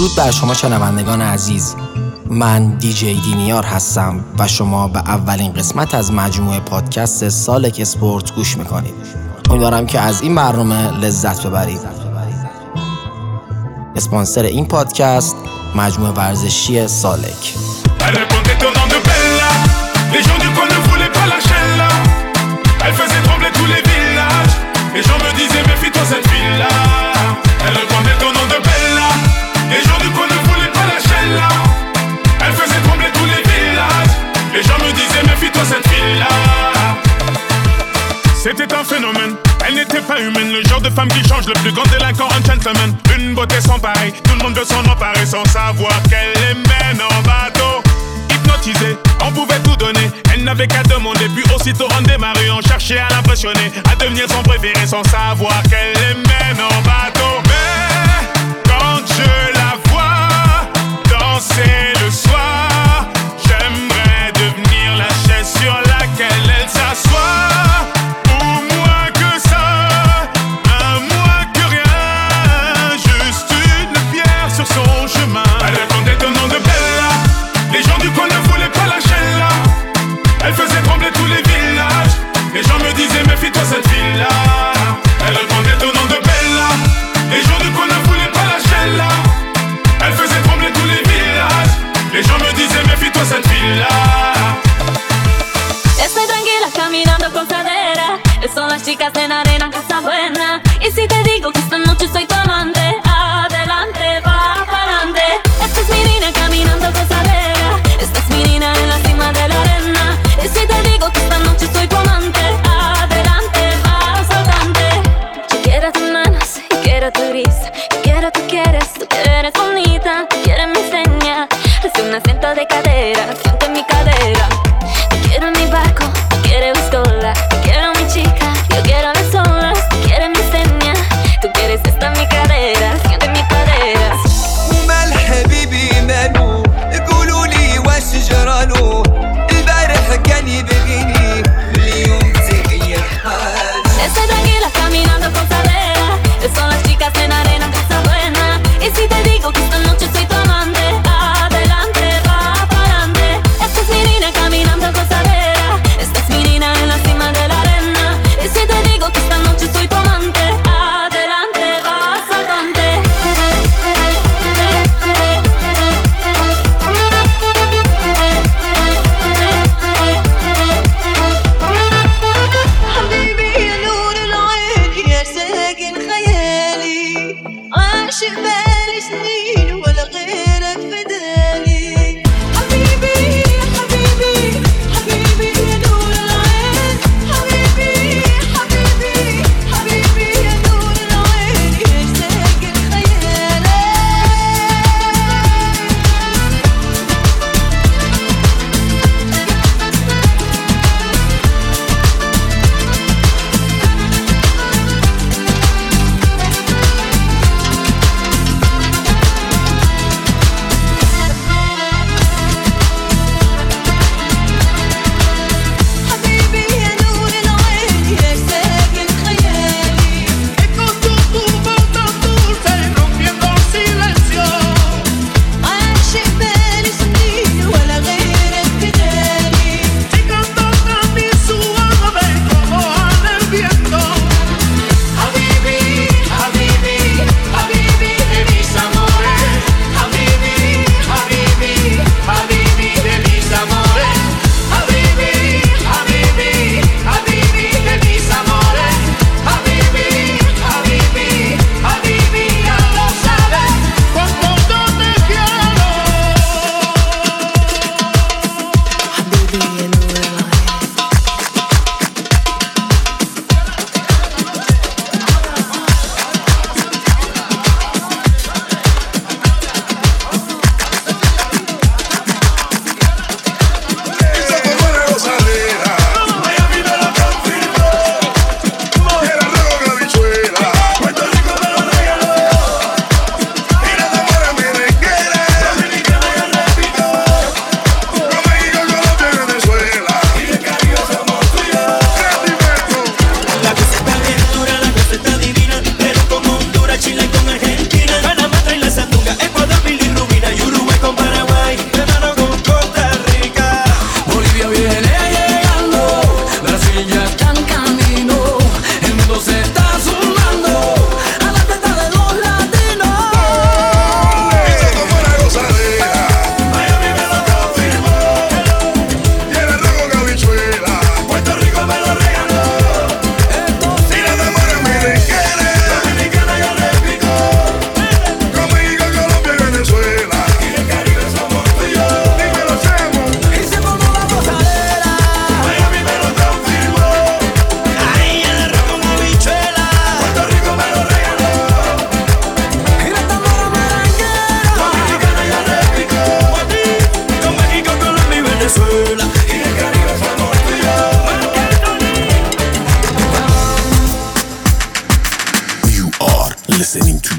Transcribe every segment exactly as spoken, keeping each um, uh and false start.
درود بر شما شنوندگان عزیز. من دیجی دینیار هستم و شما به اولین قسمت از مجموعه پادکست سالک اسپورت گوش میکنید. امیدوارم که از این برنامه لذت ببرید. اسپانسر این پادکست مجموعه ورزشی سالک. Les gens me disaient méfie-toi cette fille-là. Elle répondait ton nom de Bella. Les gens du coin ne voulaient pas lâcher là. Elle faisait trembler tous les villages. Les gens me disaient méfie-toi cette fille-là. C'était un phénomène, elle n'était pas humaine. Le genre de femme qui change, le plus grand délinquant, un gentleman. Une beauté sans pareil, tout le monde veut s'en emparer sans savoir qu'elle les mène en bateau. Hypnotisée, on pouvait tout donner. Elle n'avait qu'à demander, puis aussitôt on démarrait. On cherchait à l'impressionner, à devenir son préféré sans savoir qu'elle les mène en bateau. Mais quand je la vois danser le soir, j'aimerais devenir la chaise sur laquelle elle s'assoit. Ou moins que ça, un moins que rien, juste une pierre sur son chemin. Elle répondait au nom de Bella. Les gens du coin ne voulaient pas lâcher là. Elle faisait trembler tous les villages. Les gens me disaient méfie-toi cette fille-là. Elle répondait au nom de Bella. Les gens du coin ne voulaient pas lâcher là. Elle faisait trembler tous les villages. Les gens me disaient méfie-toi cette fille-là. Estoy tranquila caminando con cadera. Son las chicas en arena, casa buena. Y si te digo que esta noche soy tu amante, adelante, va pa'lante. Esta es mi niña caminando con cadera. Esta es mi niña en la cima de la arena. Y si te digo que esta noche soy tu amante, adelante, va saltante. Yo quiero tus manos, yo quiero tu risa. Yo quiero tú quieres, tú que eres bonita. Tú quieres mi seña, hace un acento de cadera, siente mi cadera. Yo quiero mi barco, tú quieres buscarla. Yo quiero mi chica, yo quiero las olas. Tú quieres mi seña, tú quieres esta mi cadera, siente mi cadera. ومال حبيبي مالو قولوا لي واش جرالو البارح كان يبغيني اليوم تغير حاجة. Estoy tranquila caminando con cadera. Son las chicas en arena, casa buena. Y si te digo que esta noche soy tu amante, adelante, va pa'lante. Esta es mi niña caminando con cadera. Esta es mi niña en la cima de la arena. Y si te digo que esta noche soy tu amante, adelante, va saltante. حبيبي يا نور العين يا ساكن خيالي عاشق بالي سنين ولا غيرك فداني. حبيبي حبيبي حبيبي يا نور العين. حبيبي حبيبي حبيبي يا نور العين يا ساكن خيالي.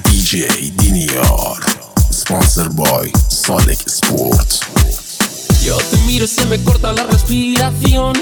D J Dinior, sponsor by Solek Sport. Yo te miro y se me corta la respiración.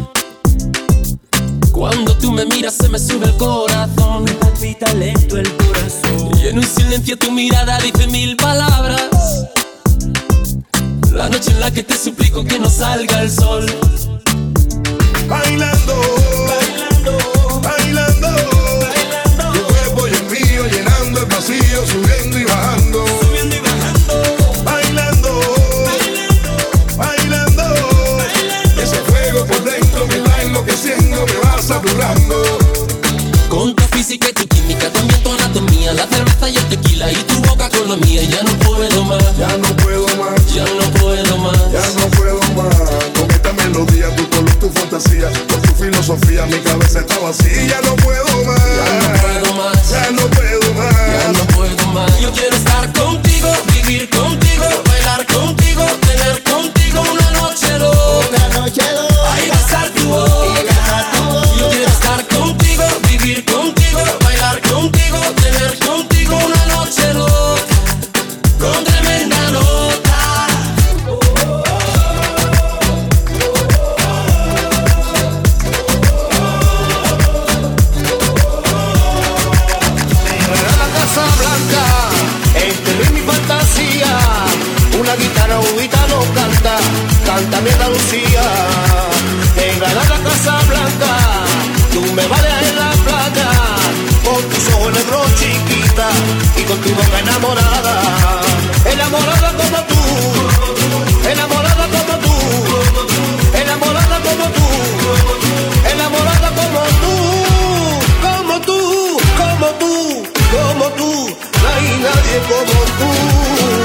Cuando tú me miras se me sube el corazón. Me palpita lento el corazón. Y en un silencio tu mirada dice mil palabras. La noche en la que te suplico que no salga el sol. Bailando, bailando, bailando, bailando. Tu cuerpo y el mío llenando el vacío, subiendo y bajando, subiendo y bajando. Bailando, bailando, bailando, bailando. Ese fuego por dentro me va enloqueciendo, me va saturando. Con tu física y tu química, también tu anatomía, la cerveza y el tequila y tu boca con la mía. Ya no puedo más, ya no puedo más, ya no puedo más, ya no puedo más. Con esta melodía, tu color, tu fantasía, con tu filosofía, mi cabeza está vacía. Ya no puedo más, ya no puedo más, ya no puedo más, ya no puedo más. Yo quiero estar contigo, vivir contigo, bailar contigo, tener contigo una noche loca, una noche loca, ay, besar tu boca. Yo quiero estar contigo, vivir contigo, bailar contigo, tener contigo una noche loca, con tremenda nota. Una guitarra ubita no canta, canta mi Andalucía. En Granada, Casa Blanca, tú me vales en la playa, con tus ojos negros chiquita y con tu boca enamorada. Enamorada como tú, enamorada como tú, enamorada como tú, enamorada como tú, como tú, como tú, como tú, no hay nadie como tú.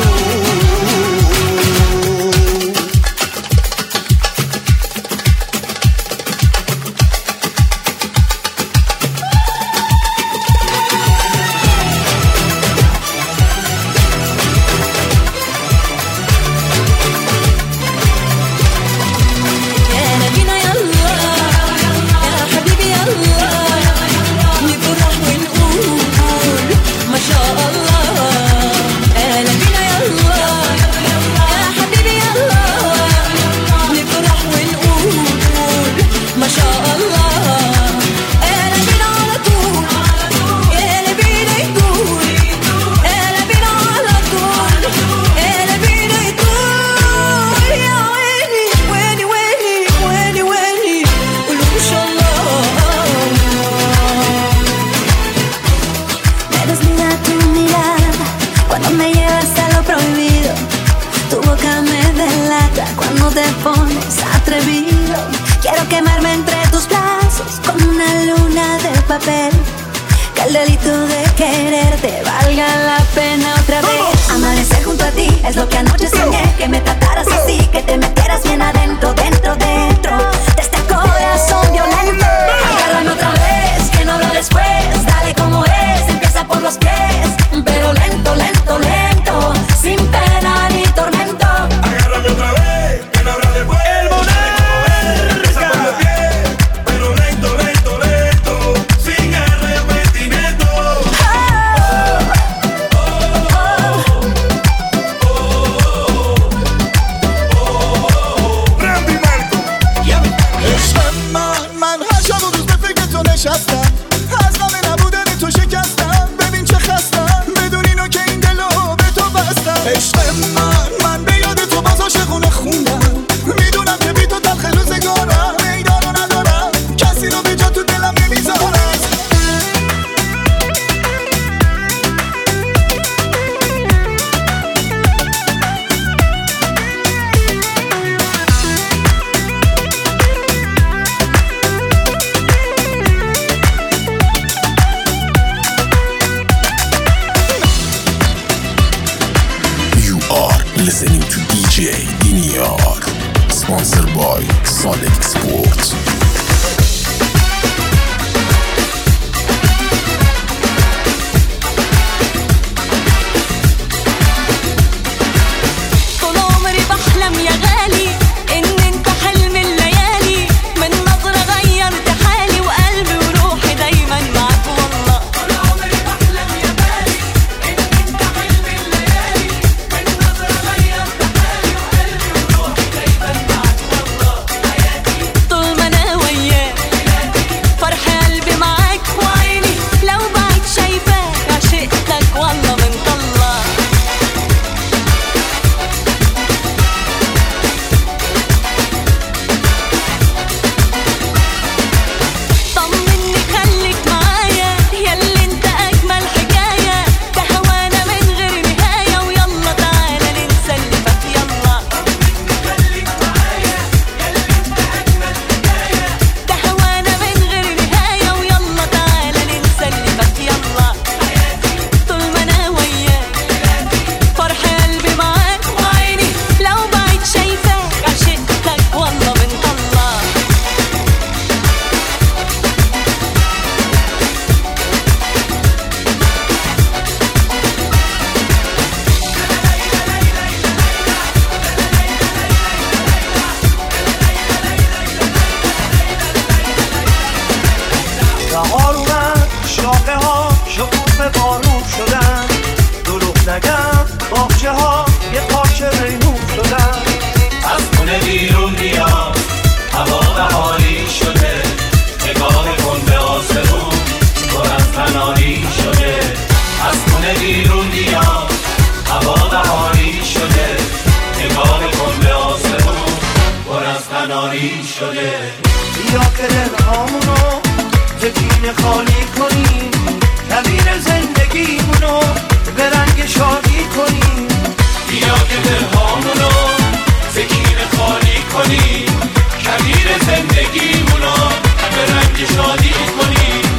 Que el delito de quererte valga la pena otra vez. Amanecer junto a ti es lo que anoche soñé. Que me trataras así, que te metieras bien adentro, dentro, dentro de este corazón violento. Agárrame otra vez, que no hablo después. Dale como es, empieza por los pies, pero lento, lento, lento, sin pena ni tormento. Agárrame otra vez, que no hablo después. El monarca empieza por los pies, pero lento, lento, lento, sin arrepentimiento. Randy Marco. عشق من من هر شب و روز به فکر تو نشستم، از غم نبودن تو شکستم. ببین چه خستم بدون اینو که این دلو به تو بستم. عشق من من به یاد تو باز عاشقونه خوندم، میدونم که بی تو تلخ روزگارم، میدانو ندارم کسی رو به جا تو دلم نمیذارم. You are listening to D J Dinior, sponsored by Solek Sport. طول عمري بحلم يا غالي ان انت حلم الليالي، من نظرة غيرت حالي وقلبي وروحي دايما معاك والله. طول عمري بحلم يا غالي ریمون شدن دروغ نگم باغچه ها یه پارچه ریمون شدن از خونه بیرون بیام هوا بهاری شده نگاه کن به آسمون پر از تنهایی شده از خونه بیرون بیام هوا بهاری شده نگاه کن به آسمون پر از تنهایی شده بیا که دلهامونو زکین خالی کنیم کبیر زندگیمونو به رنگ شادی کنیم بیا که دلهامونو زکین خالی کنیم کبیر زندگیمونو به رنگ شادی کنیم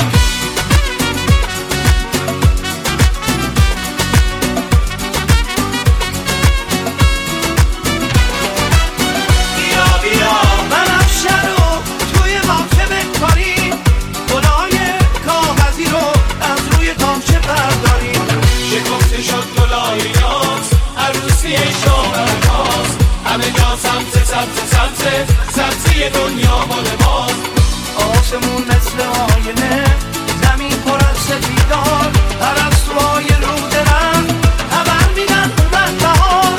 بیا بیا بنفشه رو توی باغچه بکاریم گلای کاغذی رو از روی تامچه برداریم شکفته شد گلای یاس عروسی شاهرناس همه جا سمت سمت سمت سبزی دنیا مال ماست آسمون مثل آینه زمین پر از سفیدان پرستوهای رو درن خبر میدن اومد بهار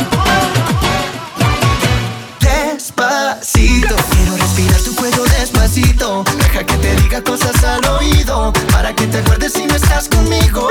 Despacito, quiero respirar tu cuello despacito. Deja que te diga cosas al oído para que te acuerdes si no estás conmigo.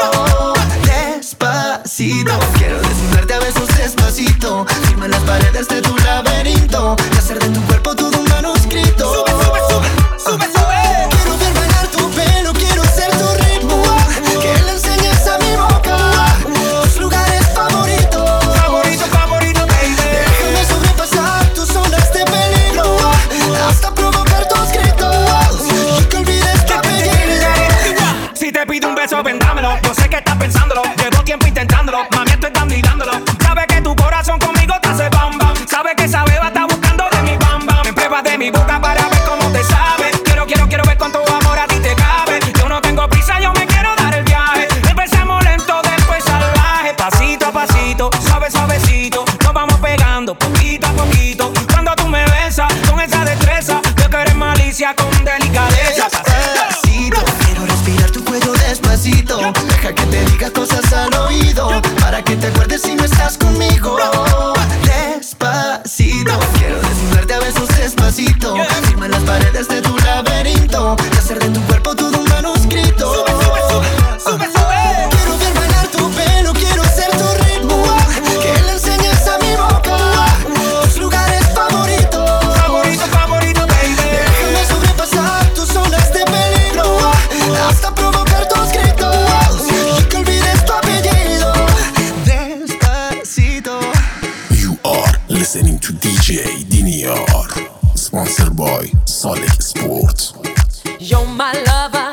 Despacito, quiero desnudarte a besos despacito. Firma las paredes de tu laberinto y hacer de tu cuerpo todo un manuscrito. Sube, sube, sube, sube, sube. Quiero ver bailar tu pelo, quiero ser tu ritmo. Que le enseñes a mi boca tus lugares favoritos. Favorito, favorito, baby. Déjame sobrepasar tus zonas de peligro hasta provocar tus gritos y que olvides tu apellido. Si te pido un beso, vendámelo. Yo sé que estás pensándolo. Llevo tiempo intentándolo. Mami, esto está mirándolo. Sabe que tu corazón conmigo te hace bam bam. Sabe que esa beba está buscando de mi bam bam. Me pruebas de mi boca para ver cómo te sabe. Quiero, quiero, quiero ver cuánto amor a ti te cabe. Yo no tengo prisa, yo me quiero dar el viaje. Empezamos lento, después salvaje. Pasito a pasito, suave, suavecito. Nos vamos pegando poquito a poquito. Cuando tú me besas con esa destreza, yo que eres malicia con delicadeza. Despacito, quiero respirar tu cuello despacito. Deja que te diga cosas al oído para que te acuerdes si no estás conmigo. Despacito, quiero desnudarte a besos despacito. Firma las paredes de tu laberinto y hacer de tu cuerpo todo un manuscrito. Sube, sube, sube, sube, sube. Quiero ver bailar tu pelo, quiero ser tu ritmo. Que le enseñes a mi boca tus lugares favoritos. Favorito, favorito, baby. Déjame sobrepasar tus zonas de peligro hasta provocar tus gritos y que olvides tu apellido. Despacito. You are listening to D J Dinior, sponsored by Solid Sports. You're my lover,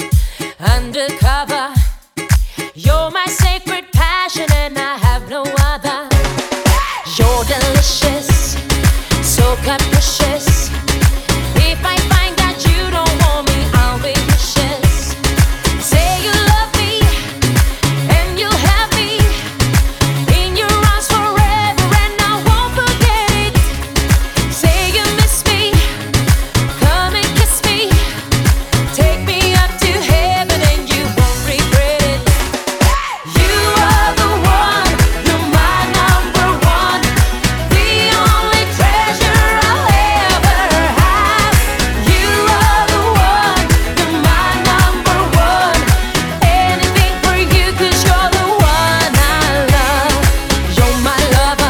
undercover. You're my sacred passion and I have no other. You're delicious, so capricious. If I find that you don't want me, I'll be vicious. Say you love me and you'll have me in your arms forever and I won't forget it. Say you miss me, come and kiss me. Take me up to heaven and you won't regret it. You are the one, you're my number one. The only treasure I'll ever have. You are the one, you're my number one. Anything for you 'cause you're the one I love. You're my lover,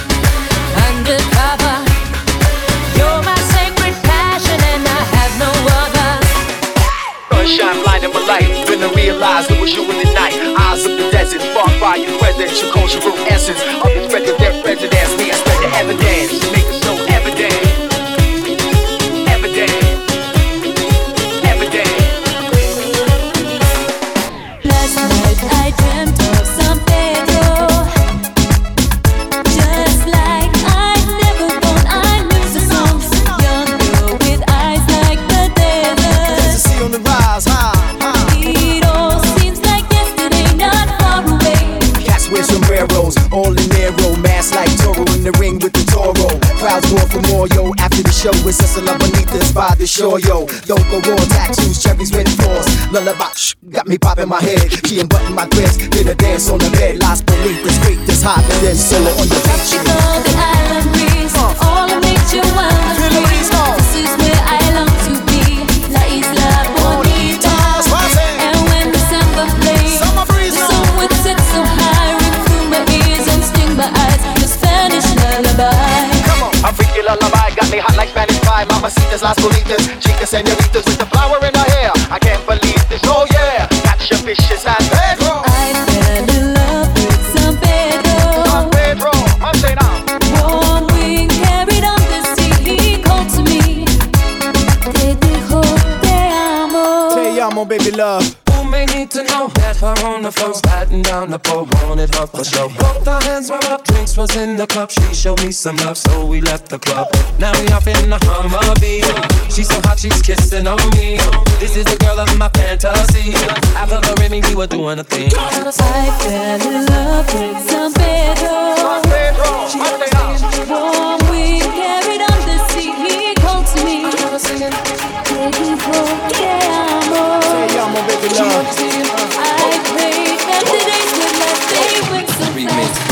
undercover. You're my sacred passion and I have no other. Sunshine blinding my light, then I realized it was you in the night. Eyes of the desert, sparked by your presence, your cultural essence. Of respected their presidents, we expect the evidence. Make it so evident. Evident. Evident. Last night I dreamt of something oh, just like I'd never known. I knew the songs, young girl with eyes like the desert. See on the rise, high, high. It all seems like yesterday, not far away. Cats wear sombreros, all in narrow, mask like Toro in the ring with the Toro. Crowds roar for more, yo. After the show is hustle bonitas by the shore, yo. Don't go raw, tattoos, cherries with floors. Lullaby, shh, got me popping my head. Key and button my dress, did a dance on the bed. Las bonitas, great this hot, and then solo on the beach. Tropical, the island breeze, all that makes you wanna breathe. This is where I long to be, La Isla Bonita. And when December plays, the sun would set so high, ring through my ears and sting my eyes. The Spanish lullaby. Come on, a freaky lullaby got me hot like Spanish pie. Mamacitas, las bonitas, chicas, senoritas with the flower in her hair. I can't believe this, oh yeah, got your vicious San Pedro. I fell in love with San Pedro. San Pedro, I'm saying now. One wing carried on the sea, he called to me. Te dijo te amo. Te amo, baby love. Who may need to know that her on the floor, sliding down the pole, wanted her for show. Both our hands were up, drinks was in the cup. She showed me some love, so we left the club. Now we off in the Humvee. She's so hot, she's kissing on me. This is the girl of my fantasy. After the Remy, we were doing a thing. I fell in love with San Pedro. San Pedro, I'm saying now. One wing carried on the sea, he called to me. Te dijo te amo. Te amo, baby love. I prayed that the days would last, they went so fast.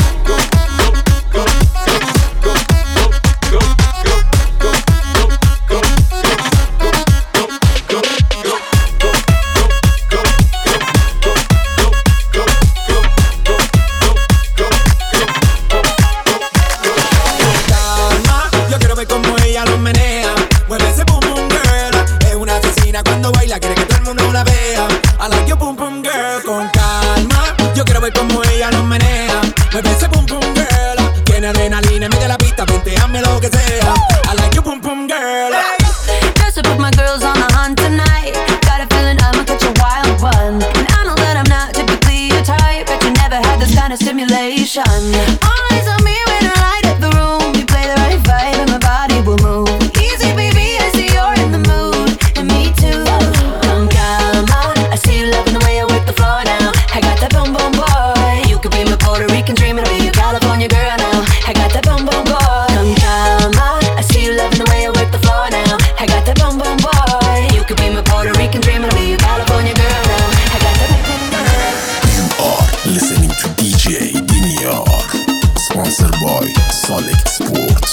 Yo quiero ver cómo ella lo menea. Mueve ese pum pum girl. Es una asesina cuando baila, quiere que todo el mundo la vea. I like your pum pum girl. Con calma, yo quiero ver cómo ella lo menea. Mueve ese pum pum girl. Tiene adrenalina en medio de la pista, venteame lo que sea. I like your pum pum girl. Just to put my girls on the hunt tonight. Got a feeling I'ma catch a wild one. And I know that I'm not typically your type, but you never had this kind of stimulation. All eyes on me when I light up the room. You play the right vibe and my body will move. Easy baby, I see you're in the mood, and me too. Con calma, I see you loving the way I work the floor now. I got that boom boom boy. You could be my Puerto Rican dream and I'll be your California girl now. I got that boom boom boy. Con calma, I see you loving the way I work the floor now. I got that boom boom boy. You could be my Puerto Rican dream and I'll be your California girl now. I got that boom boom boy. You are listening to D J Dinior, sponsored by Solid Sports.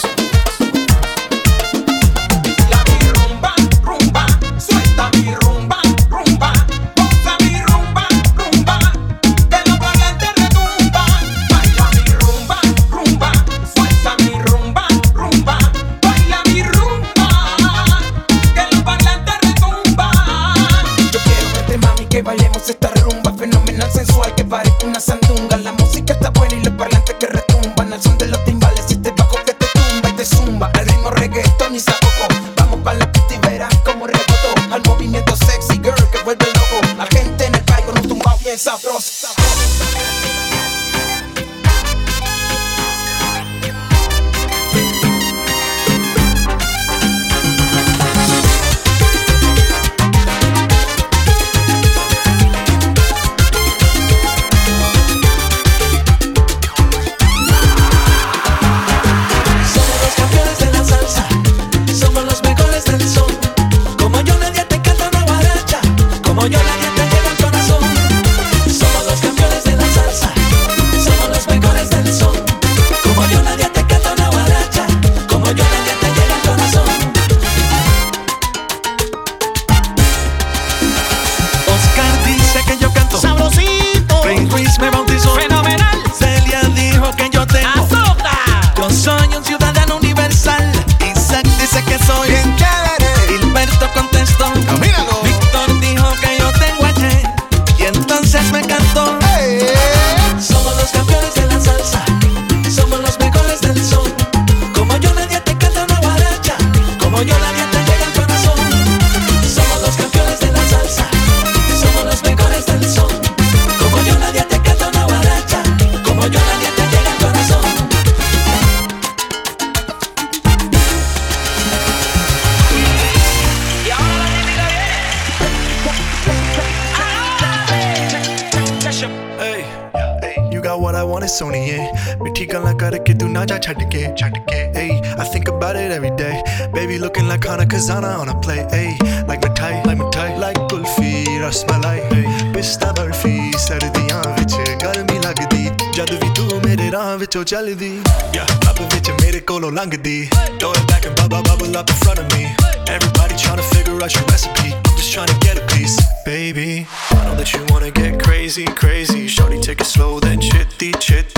La mi rumba, rumba, suelta mi rumba, rumba, goza mi rumba, rumba, que los parlantes retumban. Baila mi rumba, rumba, suelta mi rumba, rumba, baila mi rumba, que los parlantes retumban. Yo quiero verte mami que bailemos esta rumba fenomenal sensual que parezca una sandunga. La música está buena y los parlantes que retumban al son de los timbales y este bajo que te tumba y te zumba al ritmo reggaetón y sacoco. Vamos pa' la pista y verás como rebotó al movimiento sexy girl que vuelve loco. La gente en el baile con un tumbao bien sabroso. got what I want is सोनिए मिठी गल्ला करके तू ना जा छट के छट के ay I think about it every day baby looking like Hana Kazana on a play ay like mithai like mithai like kulfi rasmalai pista barfi sardiyan vich garmi lagdi jad vi tu mere raah vichon chaldi yeah lab vich mere kolo langdi throw it back and bubble bubble up in front of me everybody trying to figure out your recipe I'm just trying to get a piece baby I know that you wanna get crazy crazy shorty take it slow then chitty chitty